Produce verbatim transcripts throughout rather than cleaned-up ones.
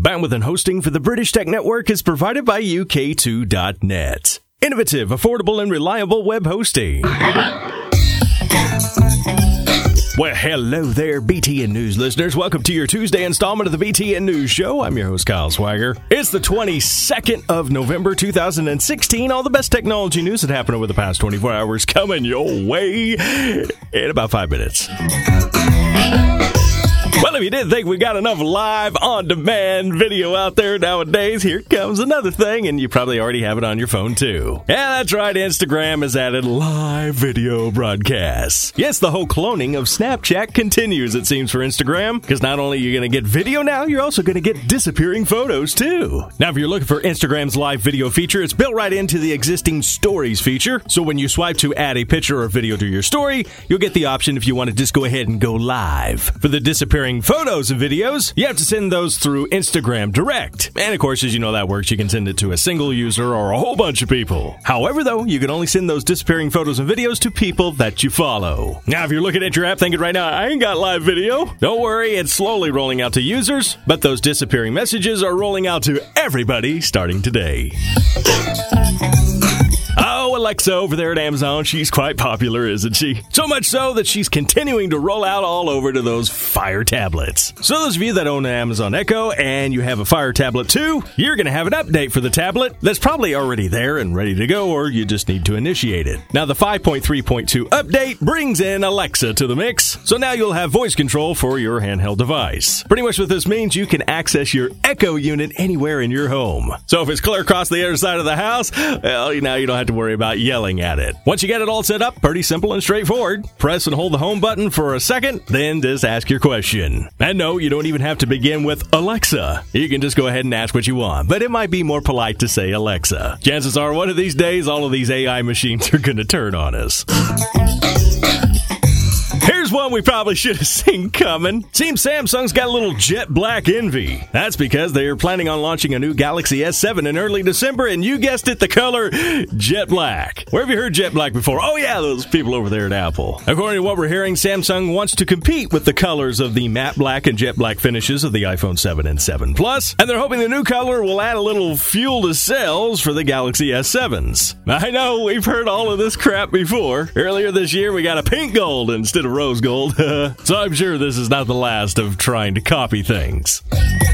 Bandwidth and hosting for the British Tech Network is provided by U K two dot net. Innovative, affordable, and reliable web hosting. Well, hello there, B T N News listeners. Welcome to your Tuesday installment of the B T N News Show. I'm your host, Kyle Swagger. It's the twenty-second of November, two thousand sixteen. All the best technology news that happened over the past twenty-four hours coming your way in about five minutes. Well, if you didn't think we got enough live, on-demand video out there nowadays, here comes another thing, and you probably already have it on your phone, too. Yeah, that's right, Instagram has added live video broadcasts. Yes, the whole cloning of Snapchat continues, it seems, for Instagram, because not only are you going to get video now, you're also going to get disappearing photos, too. Now, if you're looking for Instagram's live video feature, it's built right into the existing Stories feature, so when you swipe to add a picture or video to your story, you'll get the option if you want to just go ahead and go live. For the disappearing photos and videos, you have to send those through Instagram Direct. And of course, as you know that works, you can send it to a single user or a whole bunch of people. However, though, you can only send those disappearing photos and videos to people that you follow. Now, if you're looking at your app thinking right now, I ain't got live video, don't worry, it's slowly rolling out to users, but those disappearing messages are rolling out to everybody starting today. Oh, Alexa over there at Amazon, she's quite popular, isn't she? So much so that she's continuing to roll out all over to those Fire tablets. So those of you that own an Amazon Echo and you have a Fire tablet too, you're going to have an update for the tablet that's probably already there and ready to go, or you just need to initiate it. Now, the five point three point two update brings in Alexa to the mix, so now you'll have voice control for your handheld device. Pretty much what this means, you can access your Echo unit anywhere in your home. So if it's clear across the other side of the house, well, now you don't have to worry about yelling at it. Once you get it all set up, pretty simple and straightforward. Press and hold the home button for a second, then just ask your question. And no, you don't even have to begin with Alexa. You can just go ahead and ask what you want, but it might be more polite to say Alexa. Chances are one of these days, all of these A I machines are going to turn on us. Here's one we probably should have seen coming. Seems Samsung's got a little jet black envy. That's because they're planning on launching a new Galaxy S seven in early December, and you guessed it, the color jet black. Where have you heard jet black before? Oh yeah, those people over there at Apple. According to what we're hearing, Samsung wants to compete with the colors of the matte black and jet black finishes of the iPhone seven and seven Plus, and they're hoping the new color will add a little fuel to sales for the Galaxy S sevens. I know, we've heard all of this crap before. Earlier this year, we got a pink gold instead of rose gold, so I'm sure this is not the last of trying to copy things.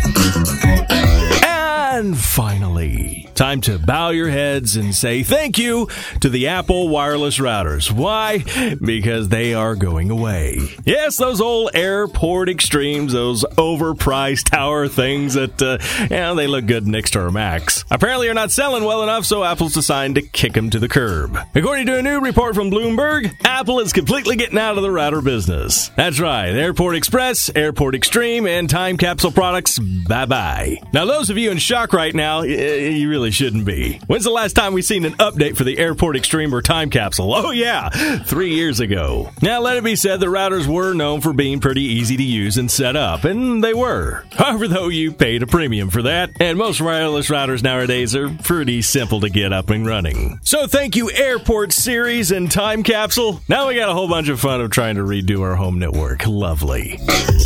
And finally, time to bow your heads and say thank you to the Apple wireless routers. Why? Because they are going away. Yes, those old Airport Extremes, those overpriced tower things that, uh, yeah, they look good next to our Macs. Apparently are not selling well enough, so Apple's decided to kick them to the curb. According to a new report from Bloomberg, Apple is completely getting out of the router business. That's right, Airport Express, Airport Extreme, and Time Capsule products, bye-bye. Now, those of you in shock right now, you really shouldn't be. When's the last time we seen an update for the Airport Extreme or Time Capsule? Oh yeah, three years ago. Now let it be said, the routers were known for being pretty easy to use and set up, and they were. However, though, you paid a premium for that, and most wireless routers nowadays are pretty simple to get up and running. So thank you, Airport Series and Time Capsule. Now we got a whole bunch of fun of trying to redo our home network. Lovely.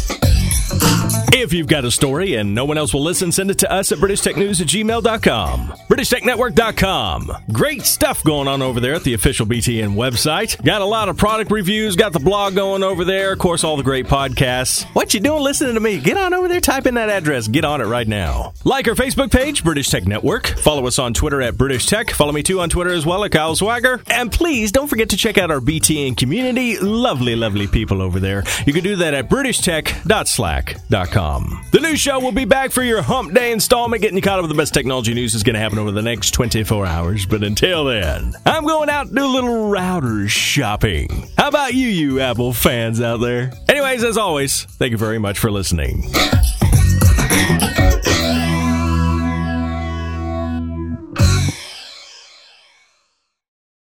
If you've got a story and no one else will listen, send it to us at british tech news at gmail dot com. british tech network dot com. Great stuff going on over there at the official B T N website. Got a lot of product reviews, got the blog going over there, of course, all the great podcasts. What you doing listening to me? Get on over there, type in that address, get on it right now. Like our Facebook page, British Tech Network. Follow us on Twitter at British Tech. Follow me too on Twitter as well at Kyle Swagger. And please don't forget to check out our B T N community. Lovely, lovely people over there. You can do that at british tech dot slack dot com. The new show will be back for your Hump Day installment, getting you caught up with the best technology news that's going to happen over the next twenty-four hours. But until then, I'm going out to do a little router shopping. How about you, you Apple fans out there? Anyways, as always, thank you very much for listening.